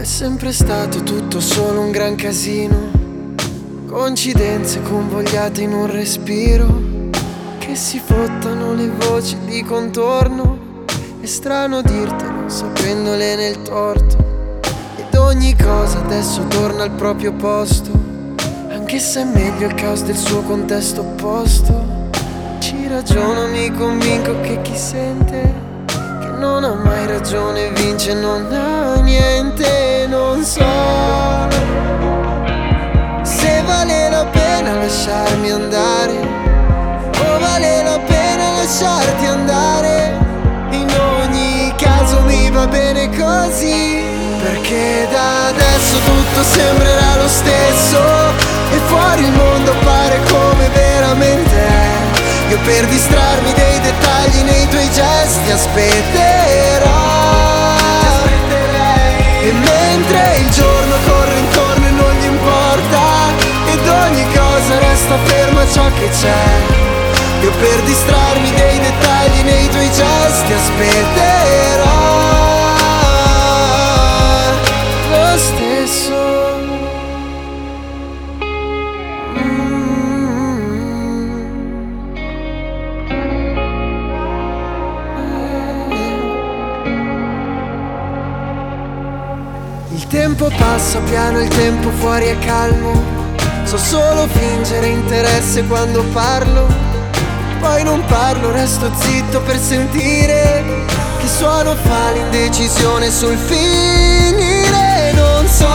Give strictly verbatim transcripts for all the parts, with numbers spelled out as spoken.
È sempre stato tutto solo un gran casino, coincidenze convogliate in un respiro, che si fottano le voci di contorno. È strano dirtelo sapendole nel torto, ed ogni cosa adesso torna al proprio posto, anche se è meglio il caos del suo contesto opposto. Ci ragiono, mi convinco che chi sente che non ha mai ragione vince, non ha niente. Non so se vale la pena lasciarmi andare o vale la pena lasciarti andare. In ogni caso mi va bene così, perché da adesso tutto sembrerà lo stesso e fuori il mondo pare come veramente è. Io per distrarmi dei dettagli nei tuoi gesti aspetterò, e mentre il giorno corre intorno e non gli importa, ed ogni cosa resta ferma ciò che c'è. Io per distrarmi dei dettagli nei tuoi gesti aspetterò lo stesso. Il tempo passa piano, il tempo fuori è calmo. So solo fingere interesse quando parlo, poi non parlo, resto zitto per sentire che suono fa l'indecisione sul finire. Non so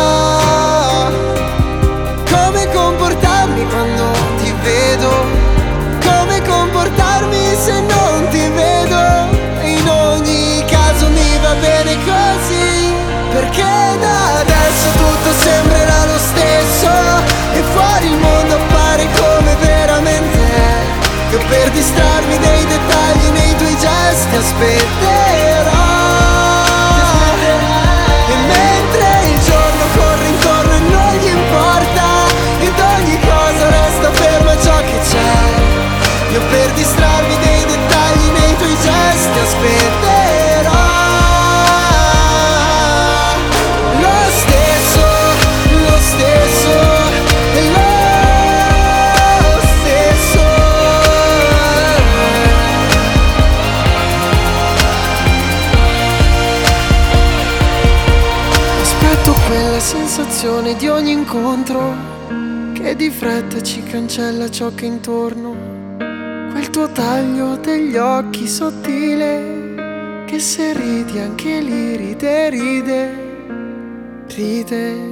come comportarmi quando ti vedo, come comportarmi se non ti vedo. In ogni caso mi va bene così, perché da adesso tutto sembrerà lo stesso e fuori il mondo appare come veramente è. Io per distrarmi dei dettagli nei tuoi gesti aspetterò, e mentre il giorno corre intorno e non gli importa, ed ogni cosa resta ferma ciò che c'è. Io per distrarmi dei dettagli nei tuoi gesti aspetterò lo stesso, lo stesso, lo stesso. Aspetto quella sensazione di ogni incontro che di fretta ci cancella ciò che è intorno. Quel tuo taglio degli occhi sottile, che se ridi anche lì ride, ride, ride.